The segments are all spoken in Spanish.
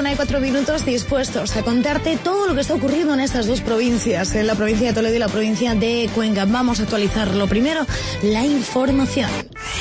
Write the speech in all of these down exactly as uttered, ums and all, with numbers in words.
y cuatro minutos, dispuestos a contarte todo lo que está ocurriendo en estas dos provincias, en la provincia de Toledo y la provincia de Cuenca. Vamos a actualizar lo primero, la información.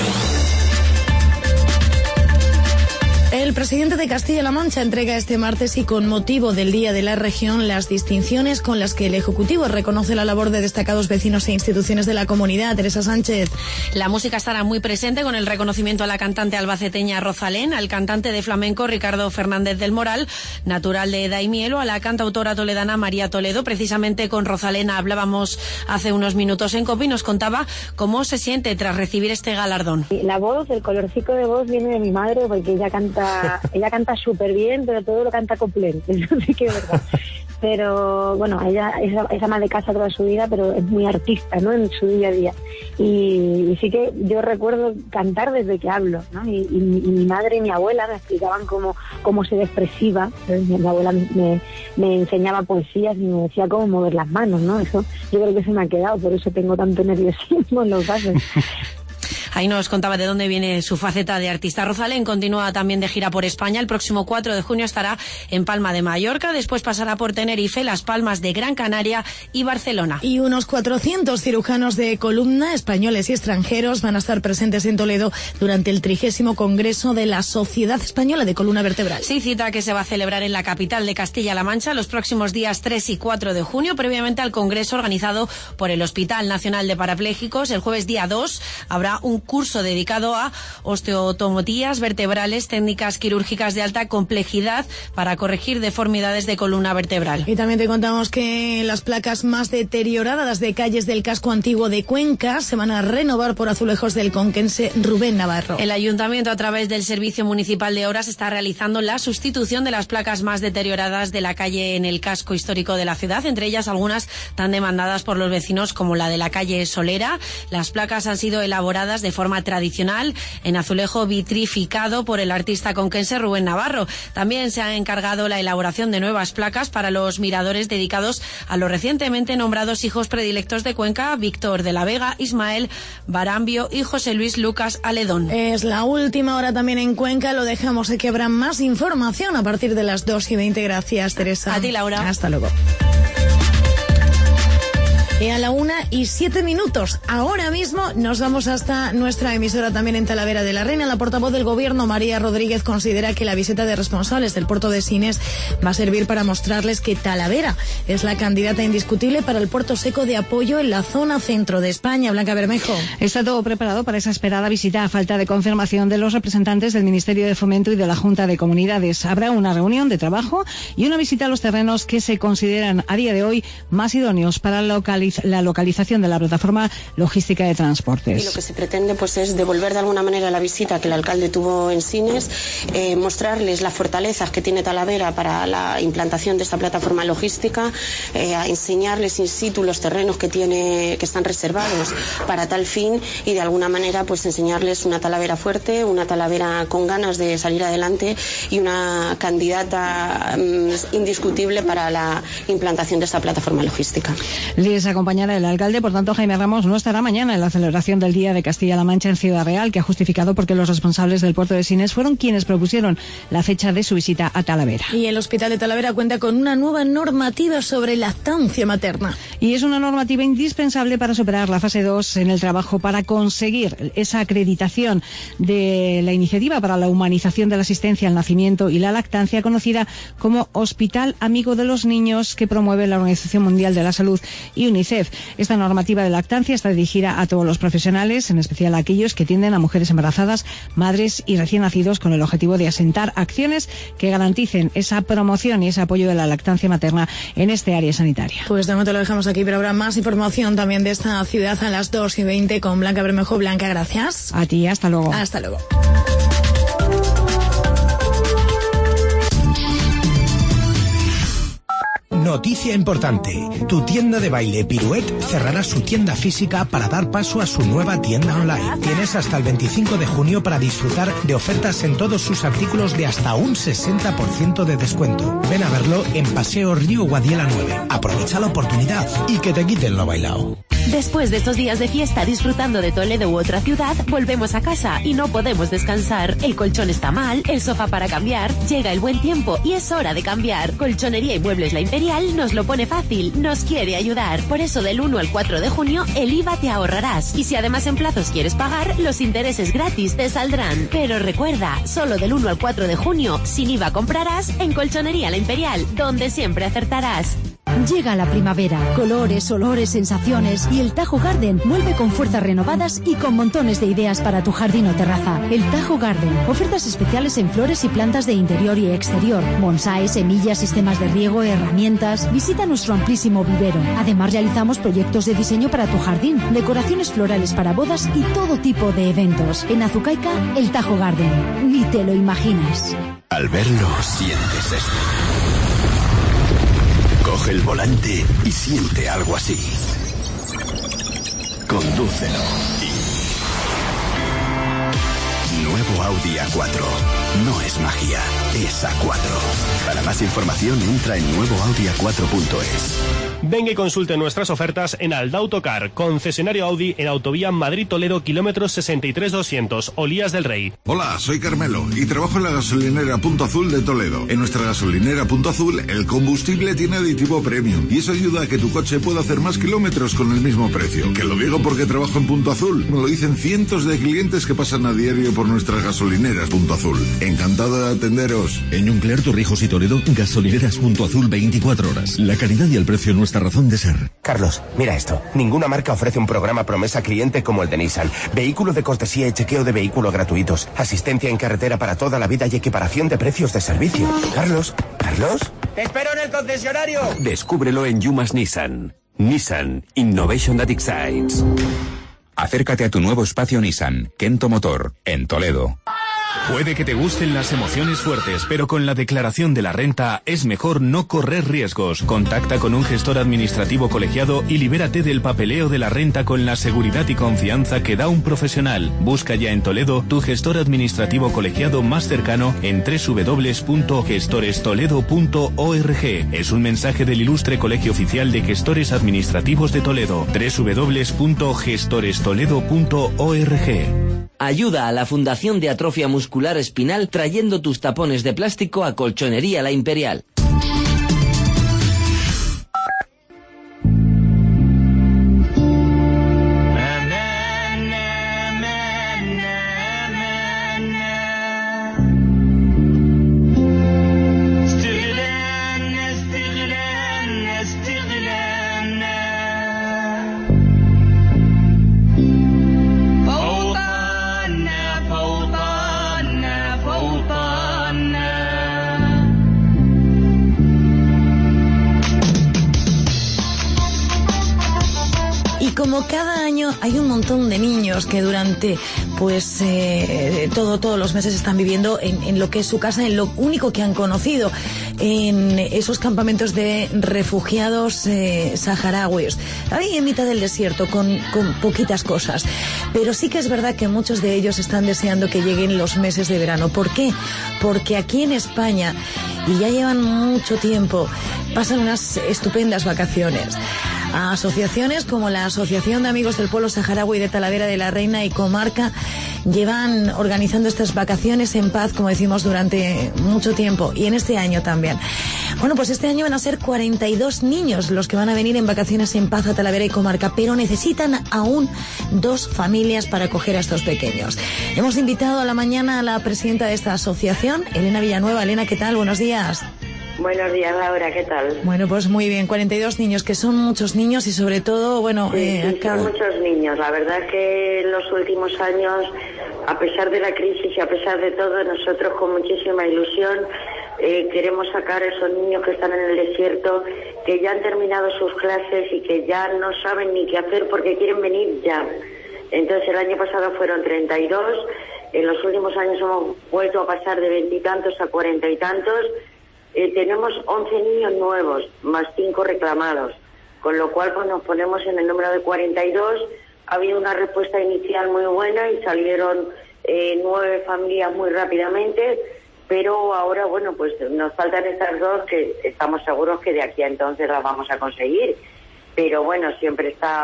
El presidente de Castilla-La Mancha entrega este martes y con motivo del Día de la Región las distinciones con las que el Ejecutivo reconoce la labor de destacados vecinos e instituciones de la comunidad. Teresa Sánchez. La música estará muy presente con el reconocimiento a la cantante albaceteña Rosalén, al cantante de flamenco Ricardo Fernández del Moral, natural de Daimiel, o a la cantautora toledana María Toledo. Precisamente con Rosalén hablábamos hace unos minutos en COPE y nos contaba cómo se siente tras recibir este galardón. La voz, el colorcico de voz viene de mi madre porque ella canta ella canta súper bien, pero todo lo canta completo, eso sí que es verdad. Pero bueno, ella es, es ama de casa toda su vida, pero es muy artista, ¿no?, en su día a día. Y, y sí que yo recuerdo cantar desde que hablo, ¿no? Y, y, y mi madre y mi abuela me explicaban cómo, cómo ser expresiva. Mi, mi abuela me, me enseñaba poesías y me decía cómo mover las manos, ¿no? Eso yo creo que se me ha quedado, por eso tengo tanto nerviosismo en los pasos. Ahí nos contaba de dónde viene su faceta de artista. Rosalén continúa también de gira por España. El próximo cuatro de junio estará en Palma de Mallorca, después pasará por Tenerife, Las Palmas de Gran Canaria y Barcelona. Y unos cuatrocientos cirujanos de columna, españoles y extranjeros, van a estar presentes en Toledo durante el trigésimo Congreso de la Sociedad Española de Columna Vertebral. Sí, cita que se va a celebrar en la capital de Castilla-La Mancha los próximos días tres y cuatro de junio, previamente al Congreso organizado por el Hospital Nacional de Parapléjicos. El jueves día dos habrá un curso dedicado a osteotomotías vertebrales, técnicas quirúrgicas de alta complejidad para corregir deformidades de columna vertebral. Y también te contamos que las placas más deterioradas de calles del casco antiguo de Cuenca se van a renovar por Azulejos del conquense Rubén Navarro. El Ayuntamiento, a través del Servicio Municipal de Obras, está realizando la sustitución de las placas más deterioradas de la calle en el casco histórico de la ciudad, entre ellas algunas tan demandadas por los vecinos como la de la calle Solera. Las placas han sido elaboradas de forma tradicional en azulejo vitrificado por el artista conquense Rubén Navarro. También se ha encargado la elaboración de nuevas placas para los miradores dedicados a los recientemente nombrados hijos predilectos de Cuenca, Víctor de la Vega, Ismael Barambio y José Luis Lucas Aledón. Es la última hora también en Cuenca, lo dejamos, que habrá más información a partir de las dos y veinte. Gracias, Teresa. A ti, Laura. Hasta luego. Y a la una y siete minutos, ahora mismo nos vamos hasta nuestra emisora también en Talavera de la Reina. La portavoz del Gobierno, María Rodríguez, considera que la visita de responsables del puerto de Sines va a servir para mostrarles que Talavera es la candidata indiscutible para el puerto seco de apoyo en la zona centro de España. Blanca Bermejo. Está todo preparado para esa esperada visita a falta de confirmación de los representantes del Ministerio de Fomento y de la Junta de Comunidades. Habrá una reunión de trabajo y una visita a los terrenos que se consideran a día de hoy más idóneos para localizar la localización de la plataforma logística de transportes. Y lo que se pretende pues es devolver de alguna manera la visita que el alcalde tuvo en Sines, eh, mostrarles las fortalezas que tiene Talavera para la implantación de esta plataforma logística, eh, a enseñarles in situ los terrenos que tiene, que están reservados para tal fin, y de alguna manera pues enseñarles una Talavera fuerte, una Talavera con ganas de salir adelante y una candidata um, indiscutible para la implantación de esta plataforma logística. Les acompañará el alcalde, por tanto Jaime Ramos no estará mañana en la celebración del Día de Castilla-La Mancha en Ciudad Real, que ha justificado porque los responsables del puerto de Sines fueron quienes propusieron la fecha de su visita a Talavera. Y el Hospital de Talavera cuenta con una nueva normativa sobre lactancia materna. Y es una normativa indispensable para superar la fase dos en el trabajo para conseguir esa acreditación de la iniciativa para la humanización de la asistencia al nacimiento y la lactancia, conocida como Hospital Amigo de los Niños, que promueve la Organización Mundial de la Salud y UNICEF. Esta normativa de lactancia está dirigida a todos los profesionales, en especial a aquellos que atienden a mujeres embarazadas, madres y recién nacidos, con el objetivo de asentar acciones que garanticen esa promoción y ese apoyo de la lactancia materna en este área sanitaria. Pues de momento lo dejamos aquí, pero habrá más información también de esta ciudad a las dos y veinte con Blanca Bermejo. Blanca, gracias. A ti, hasta luego. Hasta luego. Noticia importante. Tu tienda de baile Pirouette cerrará su tienda física para dar paso a su nueva tienda online. Tienes hasta el veinticinco de junio para disfrutar de ofertas en todos sus artículos de hasta un sesenta por ciento de descuento. Ven a verlo en Paseo Río Guadiela nueve. Aprovecha la oportunidad y que te quiten lo bailado. Después de estos días de fiesta disfrutando de Toledo u otra ciudad, volvemos a casa y no podemos descansar. El colchón está mal, el sofá para cambiar, llega el buen tiempo y es hora de cambiar. Colchonería y Muebles La Imperial nos lo pone fácil, nos quiere ayudar. Por eso del uno al cuatro de junio el I V A te ahorrarás. Y si además en plazos quieres pagar, los intereses gratis te saldrán. Pero recuerda, solo del uno al cuatro de junio, sin I V A comprarás en Colchonería La Imperial, donde siempre acertarás. Llega la primavera, colores, olores, sensaciones y el Tajo Garden vuelve con fuerzas renovadas y con montones de ideas para tu jardín o terraza. El Tajo Garden, ofertas especiales en flores y plantas de interior y exterior, bonsái, semillas, sistemas de riego, herramientas. Visita nuestro amplísimo vivero. Además realizamos proyectos de diseño para tu jardín, decoraciones florales para bodas y todo tipo de eventos. En Azucaica, el Tajo Garden. Ni te lo imaginas. Al verlo, sientes esto. Coge el volante y siente algo así. Condúcelo. Y... Nuevo Audi A cuatro. No es magia, es A cuatro. Para más información entra en nuevo audi a cuatro punto es. Venga y consulte nuestras ofertas en Aldautocar, concesionario Audi en Autovía Madrid-Toledo, kilómetros sesenta y tres doscientos, Olías del Rey. Hola, soy Carmelo y trabajo en la gasolinera Punto Azul de Toledo. En nuestra gasolinera Punto Azul, el combustible tiene aditivo premium y eso ayuda a que tu coche pueda hacer más kilómetros con el mismo precio. Que lo digo porque trabajo en Punto Azul. Me lo dicen cientos de clientes que pasan a diario por nuestras gasolineras Punto Azul. Encantado de atenderos. En Nuclear Torrijos y Toledo, gasolineras Punto Azul veinticuatro horas. La calidad y el precio nuestra razón de ser. Carlos, mira esto. Ninguna marca ofrece un programa promesa cliente como el de Nissan. Vehículo de cortesía y chequeo de vehículo gratuitos. Asistencia en carretera para toda la vida y equiparación de precios de servicio. Carlos, ¿Carlos? ¡Te espero en el concesionario! Descúbrelo en Yumas Nissan. Nissan. Innovation that excites. Acércate a tu nuevo espacio Nissan, Kento Motor, en Toledo. Puede que te gusten las emociones fuertes, pero con la declaración de la renta es mejor no correr riesgos. Contacta con un gestor administrativo colegiado y libérate del papeleo de la renta con la seguridad y confianza que da un profesional. Busca ya en Toledo tu gestor administrativo colegiado más cercano en doble u doble u doble u punto gestores toledo punto org. Es un mensaje del ilustre Colegio Oficial de Gestores Administrativos de Toledo. doble u doble u doble u punto gestores toledo punto org. Ayuda a la Fundación de Atrofia Muscular Espinal trayendo tus tapones de plástico a Colchonería La Imperial. Como cada año hay un montón de niños que durante pues eh, todo todos los meses están viviendo en, en lo que es su casa, en lo único que han conocido, en esos campamentos de refugiados eh, saharauis, ahí en mitad del desierto con, con poquitas cosas. Pero sí que es verdad que muchos de ellos están deseando que lleguen los meses de verano. ¿Por qué? Porque aquí en España, y ya llevan mucho tiempo, pasan unas estupendas vacaciones. A asociaciones como la Asociación de Amigos del Pueblo Saharaui de Talavera de la Reina y Comarca llevan organizando estas vacaciones en paz, como decimos, durante mucho tiempo, y en este año también. Bueno, pues este año van a ser cuarenta y dos niños los que van a venir en vacaciones en paz a Talavera y Comarca, pero necesitan aún dos familias para acoger a estos pequeños. Hemos invitado a la mañana a la presidenta de esta asociación, Elena Villanueva. Elena, ¿qué tal? Buenos días. Buenos días, Laura, ¿qué tal? Bueno, pues muy bien, cuarenta y dos niños, que son muchos niños y sobre todo, bueno... Sí, eh, sí, acá... son muchos niños. La verdad es que en los últimos años, a pesar de la crisis y a pesar de todo, nosotros con muchísima ilusión eh, queremos sacar a esos niños que están en el desierto, que ya han terminado sus clases y que ya no saben ni qué hacer porque quieren venir ya. Entonces el año pasado fueron treinta y dos, en los últimos años hemos vuelto a pasar de veintitantos a cuarenta y tantos. Eh, tenemos once niños nuevos, más cinco reclamados, con lo cual pues nos ponemos en el número de cuarenta y dos. Ha habido una respuesta inicial muy buena y salieron eh, nueve familias muy rápidamente, pero ahora, bueno, pues nos faltan estas dos que estamos seguros que de aquí a entonces las vamos a conseguir. Pero bueno, siempre está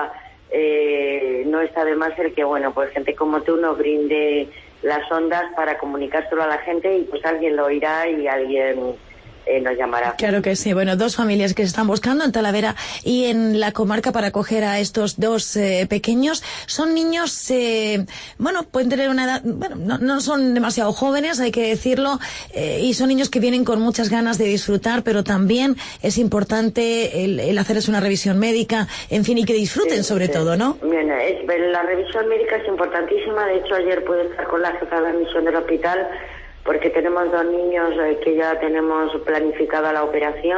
eh, no está de más el que, bueno, pues gente como tú nos brinde las ondas para comunicárselo a la gente y pues alguien lo oirá y alguien eh, nos llamará. Claro que sí. Bueno, dos familias que se están buscando en Talavera y en la comarca para acoger a estos dos eh, pequeños. Son niños, eh, bueno, pueden tener una edad, bueno, no, no son demasiado jóvenes, hay que decirlo, eh, y son niños que vienen con muchas ganas de disfrutar, pero también es importante el, el hacerles una revisión médica, en fin, y que disfruten sí, sobre sí. todo, ¿no? Bien, es, la revisión médica es importantísima. De hecho, ayer pude estar con la jefa de admisión del hospital porque tenemos dos niños eh, que ya tenemos planificada la operación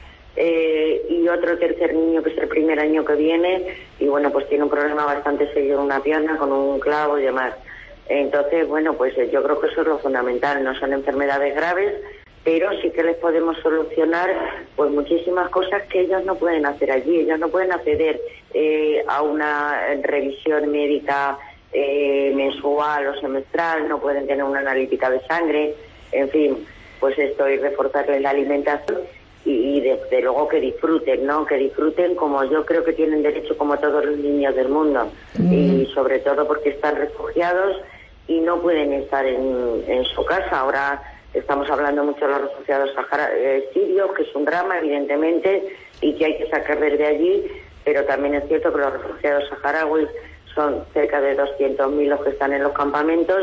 eh, y otro tercer niño que es el primer año que viene y bueno, pues tiene un problema bastante serio en una pierna con un clavo y demás. Entonces, bueno, pues eh, yo creo que eso es lo fundamental. No son enfermedades graves, pero sí que les podemos solucionar pues muchísimas cosas que ellos no pueden hacer allí. Ellos no pueden acceder eh, a una revisión médica Eh, mensual o semestral, no pueden tener una analítica de sangre, en fin, pues esto, y reforzarles la alimentación y, y desde luego que disfruten, ¿no? Que disfruten como yo creo que tienen derecho como todos los niños del mundo mm. y sobre todo porque están refugiados y no pueden estar en, en su casa. Ahora estamos hablando mucho de los refugiados sahara, eh, sirios, que es un drama evidentemente y que hay que sacarles de allí, pero también es cierto que los refugiados saharauis son cerca de doscientos mil los que están en los campamentos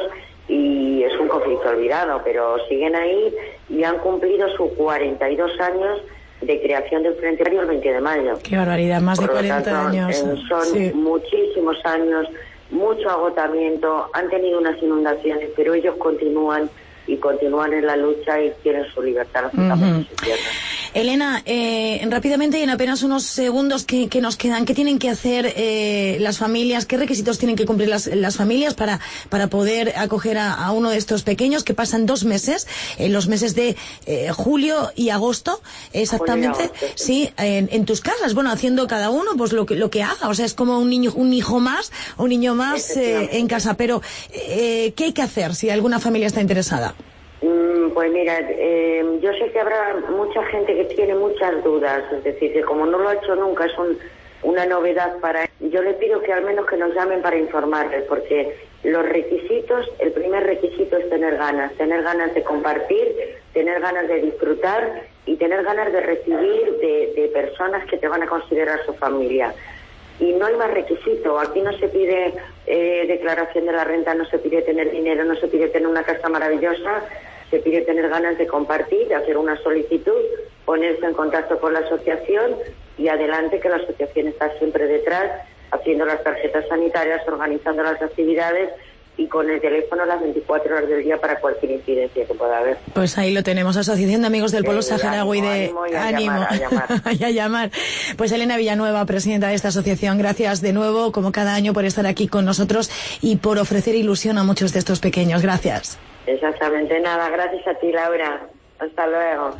y es un conflicto olvidado, pero siguen ahí y han cumplido sus cuarenta y dos años de creación del Frente Ario el veinte de mayo. Qué barbaridad, más de cuarenta tanto, años. Eh, son sí. muchísimos años, mucho agotamiento, han tenido unas inundaciones, pero ellos continúan y continúan en la lucha y quieren su libertad. Uh-huh. Elena, eh, rápidamente y en apenas unos segundos que, que nos quedan, ¿qué tienen que hacer eh, las familias? ¿Qué requisitos tienen que cumplir las, las familias para, para poder acoger a, a uno de estos pequeños que pasan dos meses, en los meses de eh, julio y agosto, exactamente? Julio, agosto, sí, en, en tus casas, bueno, haciendo cada uno pues lo que, lo que haga, o sea, es como un niño, un hijo más, un niño más eh, en casa, pero eh, ¿qué hay que hacer si alguna familia está interesada? Pues mira, eh, yo sé que habrá mucha gente que tiene muchas dudas, es decir, que como no lo ha hecho nunca es un, una novedad para él. Yo le pido que al menos que nos llamen para informarles, porque los requisitos, el primer requisito es tener ganas, tener ganas de compartir, tener ganas de disfrutar y tener ganas de recibir de, de personas que te van a considerar su familia. Y no hay más requisito. Aquí no se pide eh, declaración de la renta, no se pide tener dinero, no se pide tener una casa maravillosa, se pide tener ganas de compartir, hacer una solicitud, ponerse en contacto con la asociación y adelante, que la asociación está siempre detrás, haciendo las tarjetas sanitarias, organizando las actividades y con el teléfono las veinticuatro horas del día para cualquier incidencia que pueda haber. Pues ahí lo tenemos, Asociación de Amigos del Polo Saharaui de ánimo, y a ánimo. Llamar, a llamar. y a llamar. Pues Elena Villanueva, presidenta de esta asociación, gracias de nuevo, como cada año, por estar aquí con nosotros y por ofrecer ilusión a muchos de estos pequeños. Gracias. Exactamente, nada, gracias a ti, Laura. Hasta luego.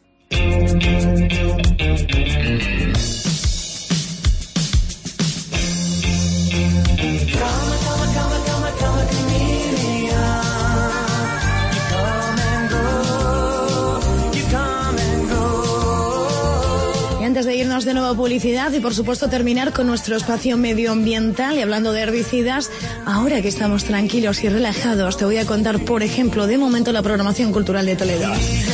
Antes de irnos de nuevo a publicidad y por supuesto terminar con nuestro espacio medioambiental y hablando de herbicidas, ahora que estamos tranquilos y relajados, te voy a contar, por ejemplo, de momento la programación cultural de Toledo.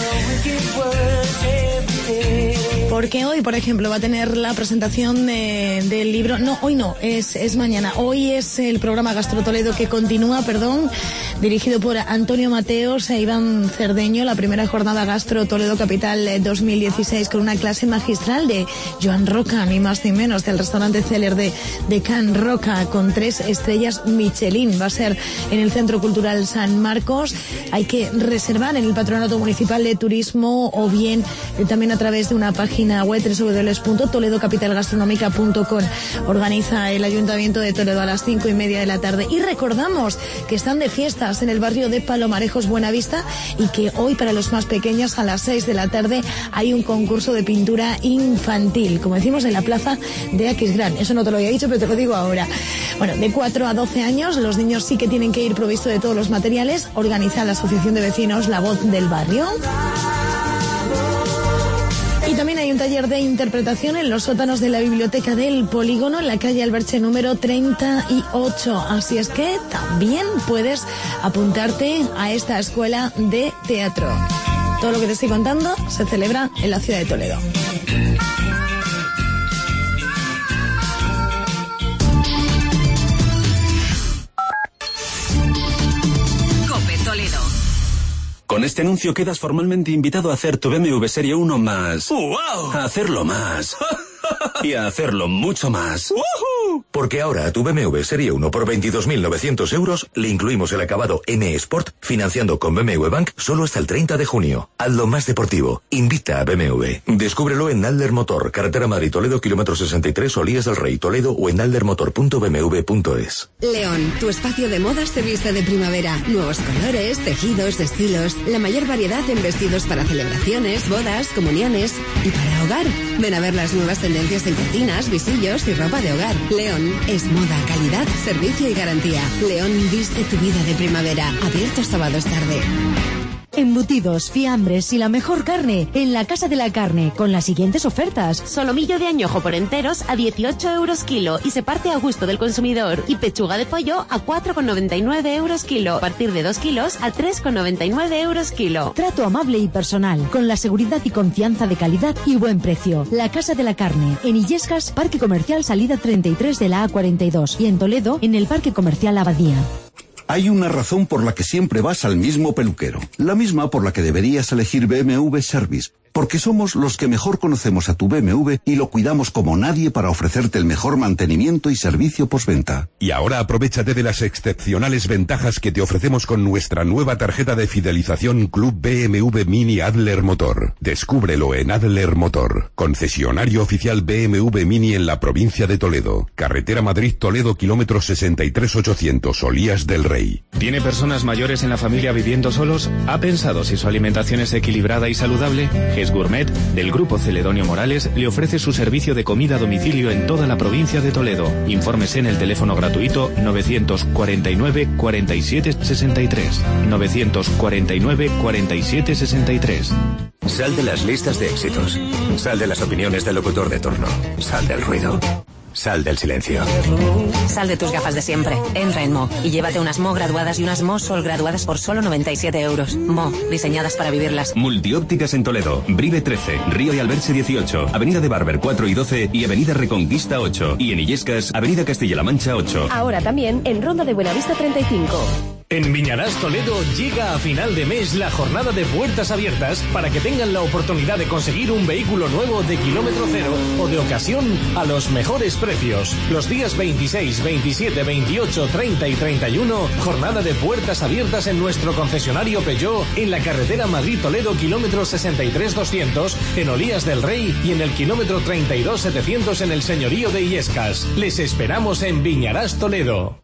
Porque hoy, por ejemplo, va a tener la presentación de, del libro... No, hoy no, es, es mañana. Hoy es el programa Gastro Toledo que continúa, perdón, dirigido por Antonio Mateos e Iván Cerdeño, la primera jornada Gastro Toledo Capital dos mil dieciséis, con una clase magistral de Joan Roca, ni más ni menos, del restaurante Celler de, de Can Roca, con tres estrellas Michelin. Va a ser en el Centro Cultural San Marcos. Hay que reservar en el Patronato Municipal de Turismo o bien eh, también a través de una página web doble u doble u doble u punto toledo capital gastronómica punto com. Organiza el Ayuntamiento de Toledo a las cinco y media de la tarde. Y recordamos que están de fiestas en el barrio de Palomarejos, Buenavista, y que hoy, para los más pequeños, a las seis de la tarde hay un concurso de pintura infantil, como decimos, en la plaza de Aquisgrán. Eso no te lo había dicho, pero te lo digo ahora. Bueno, de cuatro a doce años, los niños sí que tienen que ir provisto de todos los materiales. Organiza la Asociación de Vecinos La Voz del Barrio. Y también hay un un taller de interpretación en los sótanos de la biblioteca del Polígono, en la calle Alberche número treinta y ocho. Así es que también puedes apuntarte a esta escuela de teatro. Todo lo que te estoy contando se celebra en la ciudad de Toledo. Cope Toledo. Con este anuncio quedas formalmente invitado a hacer tu B M W Serie uno más. ¡Wow! A hacerlo más. Y a hacerlo mucho más. ¡Woohoo! Porque ahora a tu B M W Serie uno por veintidós mil novecientos euros le incluimos el acabado M Sport financiando con B M W Bank solo hasta el treinta de junio. Hazlo más deportivo. Invita a B M W. Descúbrelo en Adler Motor, carretera Madrid-Toledo, kilómetro sesenta y tres, Olías del Rey, Toledo, o en adler motor punto b m w punto es. León, tu espacio de modas se viste de primavera. Nuevos colores, tejidos, estilos, la mayor variedad en vestidos para celebraciones, bodas, comuniones y para hogar. Ven a ver las nuevas tendencias en cortinas, visillos y ropa de hogar. León es moda, calidad, servicio y garantía. León viste tu vida de primavera. Abierto sábados tarde. Embutidos, fiambres y la mejor carne en la Casa de la Carne con las siguientes ofertas. Solomillo de añojo por enteros a dieciocho euros kilo y se parte a gusto del consumidor. Y pechuga de pollo a cuatro con noventa y nueve euros kilo. A partir de dos kilos a tres con noventa y nueve euros kilo. Trato amable y personal con la seguridad y confianza de calidad y buen precio. La Casa de la Carne en Illescas, Parque Comercial Salida treinta y tres de la A cuarenta y dos, y en Toledo en el Parque Comercial Abadía. Hay una razón por la que siempre vas al mismo peluquero. La misma por la que deberías elegir B M W Service. Porque somos los que mejor conocemos a tu B M W y lo cuidamos como nadie para ofrecerte el mejor mantenimiento y servicio postventa. Y ahora aprovéchate de las excepcionales ventajas que te ofrecemos con nuestra nueva tarjeta de fidelización Club B M W Mini Adler Motor. Descúbrelo en Adler Motor, concesionario oficial B M W Mini en la provincia de Toledo. Carretera Madrid-Toledo, kilómetro sesenta y tres ochocientos, Olías del Rey. ¿Tiene personas mayores en la familia viviendo solos? ¿Ha pensado si su alimentación es equilibrada y saludable? Gourmet, del Grupo Celedonio Morales, le ofrece su servicio de comida a domicilio en toda la provincia de Toledo. Infórmese en el teléfono gratuito novecientos cuarenta y nueve cuarenta y siete sesenta y tres. novecientos cuarenta y nueve cuarenta y siete sesenta y tres. Sal de las listas de éxitos. Sal de las opiniones del locutor de turno. Sal del ruido. Sal del silencio. Sal de tus gafas de siempre. Entra en Mo y llévate unas Mo graduadas y unas Mo Sol graduadas por solo noventa y siete euros. Mo, diseñadas para vivirlas. Multiópticas en Toledo, Brive trece, Río y Alberche dieciocho, Avenida de Barber cuatro y doce y Avenida Reconquista ocho. Y en Illescas, Avenida Castilla-La Mancha ocho. Ahora también en Ronda de Buenavista treinta y cinco. En Viñarás Toledo llega a final de mes la jornada de puertas abiertas para que tengan la oportunidad de conseguir un vehículo nuevo de kilómetro cero o de ocasión a los mejores precios. Los días veintiséis, veintisiete, veintiocho, treinta y treinta y uno, jornada de puertas abiertas en nuestro concesionario Peugeot en la carretera Madrid-Toledo, kilómetro sesenta y tres doscientos, en Olías del Rey y en el kilómetro treinta y dos setecientos en el señorío de Illescas. Les esperamos en Viñarás Toledo.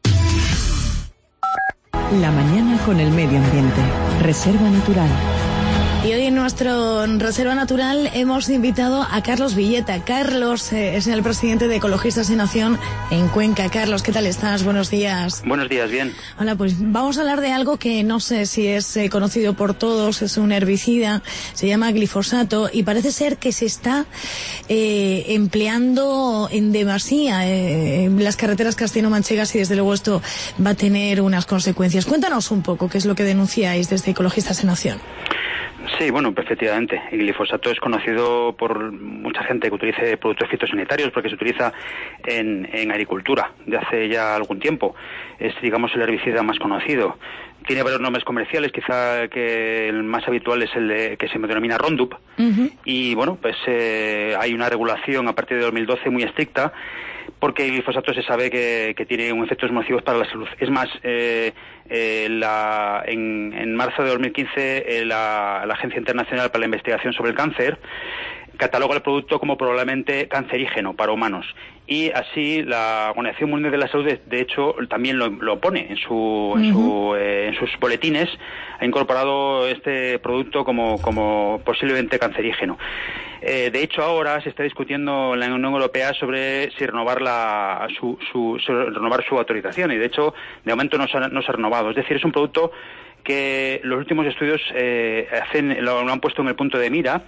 La mañana con el medio ambiente. Reserva Natural. Y hoy en nuestro Reserva Natural hemos invitado a Carlos Villeta. Carlos eh, es el presidente de Ecologistas en Acción en Cuenca. Carlos, ¿qué tal estás? Buenos días. Buenos días, bien. Hola, pues vamos a hablar de algo que no sé si es eh, conocido por todos, es un herbicida, se llama glifosato y parece ser que se está eh, empleando en demasía eh, en las carreteras castellano-manchegas y desde luego esto va a tener unas consecuencias. Cuéntanos un poco qué es lo que denunciáis desde Ecologistas en Acción. Sí, bueno, efectivamente. El glifosato es conocido por mucha gente que utilice productos fitosanitarios porque se utiliza en, en agricultura de hace ya algún tiempo. Es, digamos, el herbicida más conocido. Tiene varios nombres comerciales, quizá que el más habitual es el de, que se denomina Roundup. Uh-huh. Y bueno, pues eh, hay una regulación a partir de dos mil doce muy estricta porque el glifosato se sabe que, que tiene un efectos nocivos para la salud. Es más, eh, eh, la, en, en marzo de dos mil quince eh, la, la Agencia Internacional para la Investigación sobre el Cáncer cataloga el producto como probablemente cancerígeno para humanos. Y así la Organización Mundial de la Salud, de, de hecho, también lo, lo pone en, su, en, su, eh, en sus boletines, ha incorporado este producto como, como posiblemente cancerígeno. Eh, de hecho, ahora se está discutiendo en la Unión Europea sobre si renovar la, su, su, su, renovar su autorización, y de hecho, de momento no se ha, no se ha renovado. Es decir, es un producto que los últimos estudios eh, hacen, lo, lo han puesto en el punto de mira.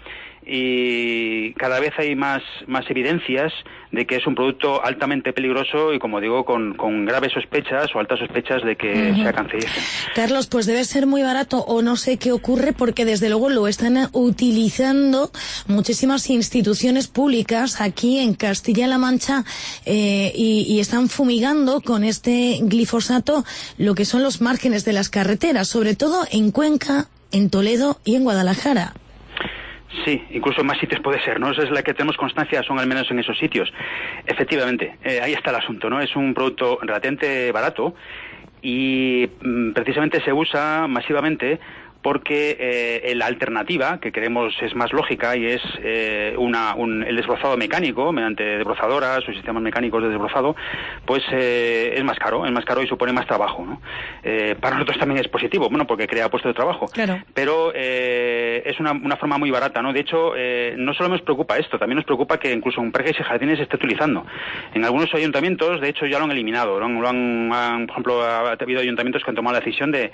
y cada vez hay más, más evidencias de que es un producto altamente peligroso y, como digo, con, con graves sospechas o altas sospechas de que uh-huh. sea cancerígeno. Carlos, pues debe ser muy barato o no sé qué ocurre, porque desde luego lo están utilizando muchísimas instituciones públicas aquí en Castilla-La Mancha eh, y, y están fumigando con este glifosato lo que son los márgenes de las carreteras, sobre todo en Cuenca, en Toledo y en Guadalajara. Sí, incluso en más sitios puede ser, ¿no? Esa es la que tenemos constancia, son al menos en esos sitios. Efectivamente, eh, ahí está el asunto, ¿no? Es un producto relativamente barato y mm, precisamente se usa masivamente porque eh, la alternativa que creemos es más lógica y es eh, una, un, el desbrozado mecánico mediante desbrozadoras o sistemas mecánicos de desbrozado, pues eh, es más caro, es más caro y supone más trabajo, ¿no? Eh, para nosotros también es positivo, bueno, porque crea puestos de trabajo, claro. Pero eh, es una, una forma muy barata, ¿no? De hecho, eh, no solo nos preocupa esto, también nos preocupa que incluso en parques y jardines se esté utilizando. En algunos ayuntamientos, de hecho, ya lo han eliminado, ¿no? Lo han, han, por ejemplo, ha habido ayuntamientos que han tomado la decisión de,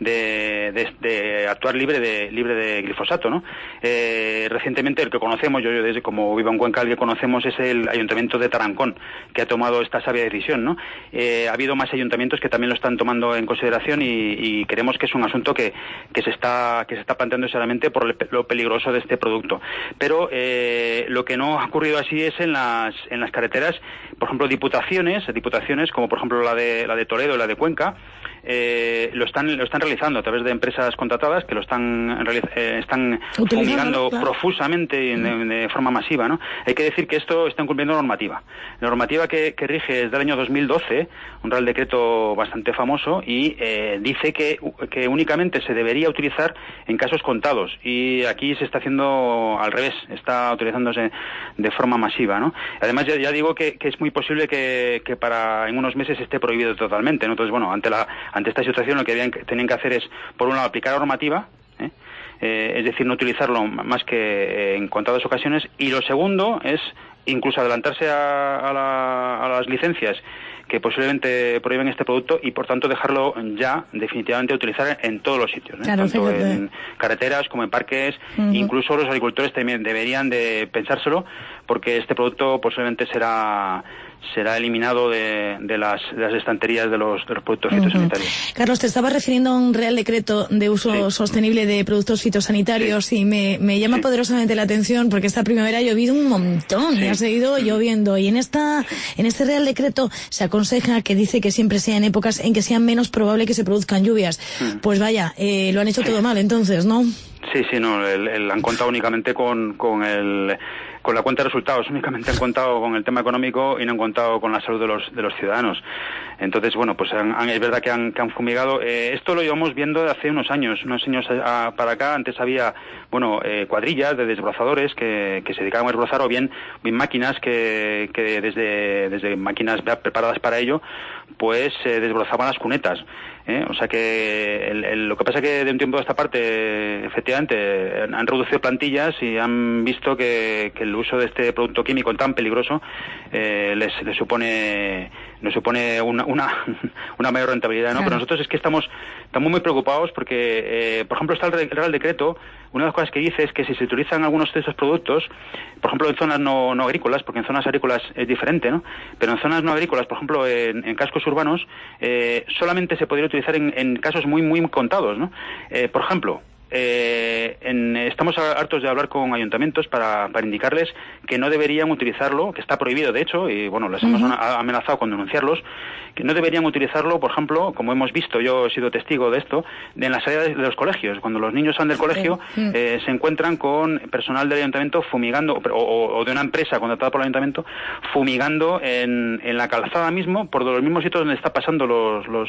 de, de, de actuar libre de libre de glifosato, ¿no? Eh, recientemente el que conocemos, yo, yo desde como vivo en Cuenca, el que conocemos es el ayuntamiento de Tarancón, que ha tomado esta sabia decisión, ¿no? Eh, ha habido más ayuntamientos que también lo están tomando en consideración y, y creemos que es un asunto que, que se está que se está planteando seriamente por el, lo peligroso de este producto. Pero eh, lo que no ha ocurrido así es en las en las carreteras, por ejemplo, diputaciones, diputaciones como por ejemplo la de la de Toledo y la de Cuenca. Eh, lo están lo están realizando a través de empresas contratadas que lo están eh, están fumigando claro. profusamente y de, de forma masiva, ¿no? Hay que decir que esto está incumpliendo normativa. La normativa que, que rige es del año dos mil doce, un real decreto bastante famoso, y eh, dice que, que únicamente se debería utilizar en casos contados, y aquí se está haciendo al revés, está utilizándose de forma masiva, ¿no? Además ya, ya digo que, que es muy posible que, que para en unos meses esté prohibido totalmente, ¿no? Entonces, bueno, ante la ante esta situación lo que habían, tenían que hacer es, por un lado, aplicar la normativa, ¿eh? Eh, es decir, no utilizarlo más que eh, en contadas ocasiones, y lo segundo es incluso adelantarse a, a, la, a las licencias que posiblemente prohíben este producto y por tanto dejarlo ya definitivamente utilizar en todos los sitios, ¿eh? Claro, tanto fíjate. En carreteras como en parques. Uh-huh. Incluso los agricultores también deberían de pensárselo, porque este producto posiblemente será será eliminado de, de, las, de las estanterías de los, de los productos uh-huh. fitosanitarios. Carlos, te estabas refiriendo a un Real Decreto de uso sí. sostenible de productos fitosanitarios sí. y me, me llama sí. poderosamente la atención porque esta primavera ha llovido un montón sí. y ha seguido sí. lloviendo, y en esta en este Real Decreto se aconseja, que dice que siempre sea en épocas en que sea menos probable que se produzcan lluvias. Mm. Pues vaya, eh, lo han hecho sí. todo mal entonces, ¿no? Sí, sí, no, el, el, han contado únicamente con, con el... con la cuenta de resultados, únicamente han contado con el tema económico y no han contado con la salud de los de los ciudadanos. Entonces, bueno, pues han, han, es verdad que han, que han fumigado. Eh, esto lo llevamos viendo de hace unos años, unos años a, a, para acá. Antes había, bueno, eh, cuadrillas de desbrozadores que, que se dedicaban a desbrozar, o bien, bien máquinas que, que desde, desde máquinas preparadas para ello, pues eh, desbrozaban las cunetas. ¿Eh? O sea que el, el, lo que pasa es que de un tiempo a esta parte, efectivamente, han reducido plantillas y han visto que, que el uso de este producto químico tan peligroso eh, les, les supone nos supone una, una, una mayor rentabilidad, ¿no? Claro. Pero nosotros es que estamos, estamos muy preocupados porque, eh, por ejemplo, está el Real Decreto. Una de las cosas que dice es que si se utilizan algunos de esos productos, por ejemplo, en zonas no, no agrícolas, porque en zonas agrícolas es diferente, ¿no? Pero en zonas no agrícolas, por ejemplo, en, en cascos urbanos, eh, solamente se podría utilizar en, en casos muy, muy contados, ¿no? Eh, por ejemplo, Eh, en, estamos hartos de hablar con ayuntamientos para, para indicarles que no deberían utilizarlo, que está prohibido de hecho, y bueno, les uh-huh. hemos amenazado con denunciarlos, que no deberían utilizarlo, por ejemplo, como hemos visto, yo he sido testigo de esto, de en la salida de, de los colegios. Cuando los niños salen del colegio, uh-huh. eh, se encuentran con personal del ayuntamiento fumigando, o, o, o de una empresa contratada por el ayuntamiento, fumigando en, en la calzada mismo, por los mismos sitios donde está pasando los, los,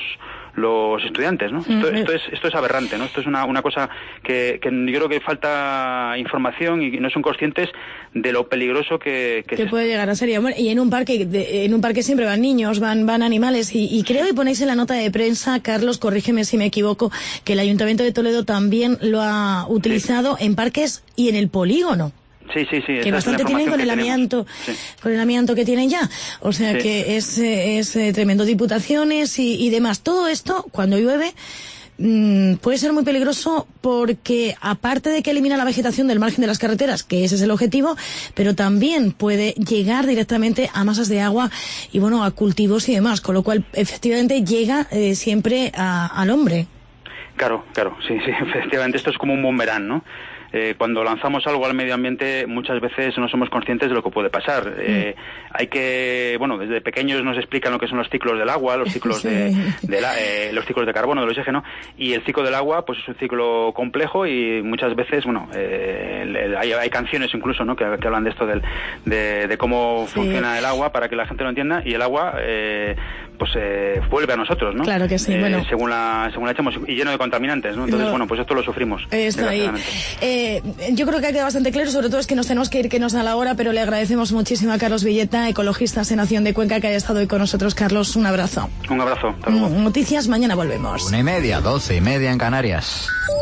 los estudiantes, ¿no? Uh-huh. Esto, esto, es, esto es aberrante, ¿no? Esto es una, una cosa Que, que yo creo que falta información y no son conscientes de lo peligroso que, que, que puede llegar a ser. Y en un parque de, en un parque siempre van niños, van van animales y, y creo que ponéis en la nota de prensa, Carlos, corrígeme si me equivoco, que el Ayuntamiento de Toledo también lo ha utilizado sí. en parques y en el polígono. Sí, sí, sí. Que bastante tienen con el amianto, sí. con el amianto que tienen ya. O sea sí. que es, es, es tremendo. Diputaciones y, y demás. Todo esto, cuando llueve, mmm, puede ser muy peligroso porque aparte de que elimina la vegetación del margen de las carreteras, que ese es el objetivo, pero también puede llegar directamente a masas de agua y bueno, a cultivos y demás, con lo cual efectivamente llega eh, siempre a, al hombre. Claro, claro, sí, sí, efectivamente esto es como un boomerang, ¿no? Eh, cuando lanzamos algo al medio ambiente muchas veces no somos conscientes de lo que puede pasar. Eh, hay que, bueno, desde pequeños nos explican lo que son los ciclos del agua, los ciclos sí. de, de la, eh, los ciclos de carbono, del oxígeno, y el ciclo del agua pues es un ciclo complejo y muchas veces, bueno, eh, hay, hay canciones incluso, ¿no? que, que hablan de esto del, de, de cómo sí. funciona el agua para que la gente lo entienda, y el agua eh, pues eh, vuelve a nosotros, ¿no? Claro que sí, eh, bueno. Según la, según la echamos, y lleno de contaminantes, ¿no? Entonces, no. bueno, pues esto lo sufrimos. Está ahí. Eh, yo creo que ha quedado bastante claro, sobre todo es que nos tenemos que ir, que nos da la hora, pero le agradecemos muchísimo a Carlos Villeta, ecologista Senación de Cuenca, que haya estado hoy con nosotros. Carlos, un abrazo. Un abrazo. Hasta luego. Noticias, mañana volvemos. Una y media, doce y media en Canarias.